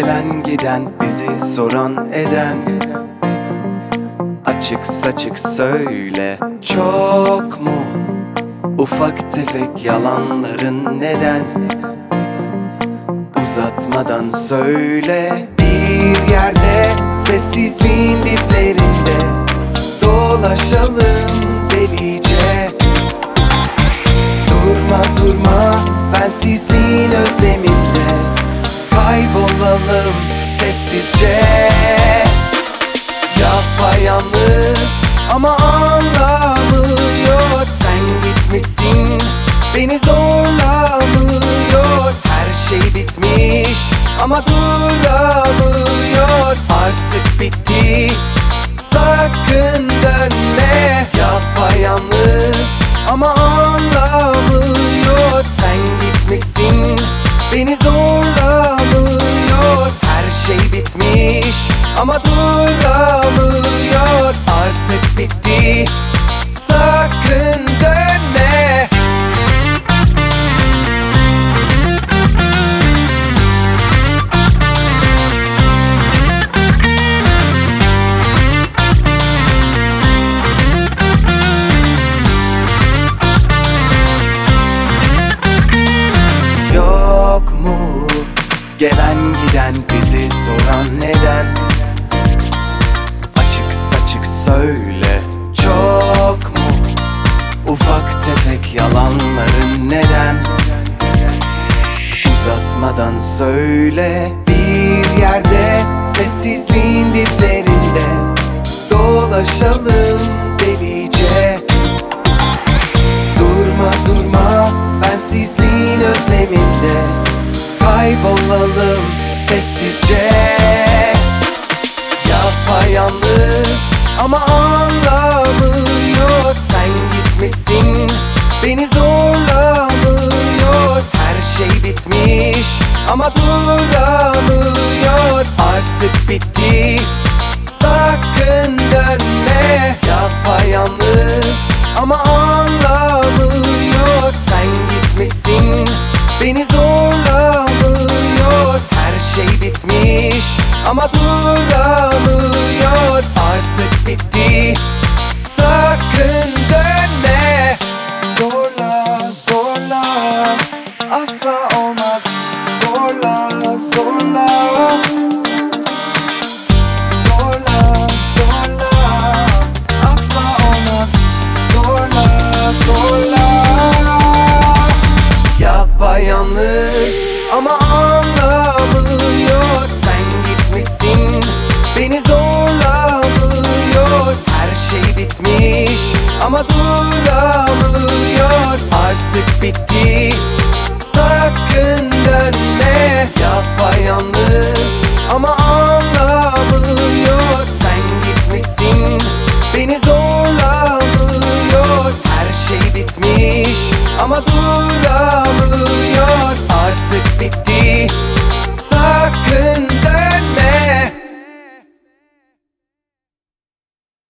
Gelen giden bizi soran eden, açık saçık söyle, çok mu ufak tefek yalanların neden? Uzatmadan söyle, bir yerde sessizliğin diplerinde dolaşalım delice. Durma durma bensizliğin özleminde, kaybolalım sessizce. Yapayalnız ama anlamıyor, sen gitmişsin beni zorlamıyor. Her şey bitmiş ama duramıyor, artık bitti sakın dönme. Yapayalnız ama anlamıyor, sen gitmişsin beni zorlamıyor. Her şey bitmiş ama duramıyor, artık bitti sakın dönme. Yok mu gelen giden bizi soran neden? Açık saçık söyle, çok mu ufak tefek yalanların neden? Uzatmadan söyle, bir yerde sessizliğin diplerinde dolaşalım delice. Durma durma bensizliğin özleminde, kaybolalım sessizce. Yapayalnız ama anlamıyor, sen gitmişsin beni zorlamıyor. Her şey bitmiş ama duramıyor, artık bitti sakın dönme. Yapayalnız ama anlamıyor, sen gitmişsin beni zorlamıyor. Her şey bitmiş ama duramıyor, artık bitti sakın dönme. Zorla zorla asla olmaz, zorla zorla. Zorla zorla asla olmaz, zorla zorla. Yapayalnız ama anlamıyor, sen gitmişsin beni zorlamıyor. Her şey bitmiş ama duramıyor, artık bitti sakın dönme. Yapayalnız ama anlamıyor, sen gitmişsin beni zorlamıyor. Her şey bitmiş ama duramıyor,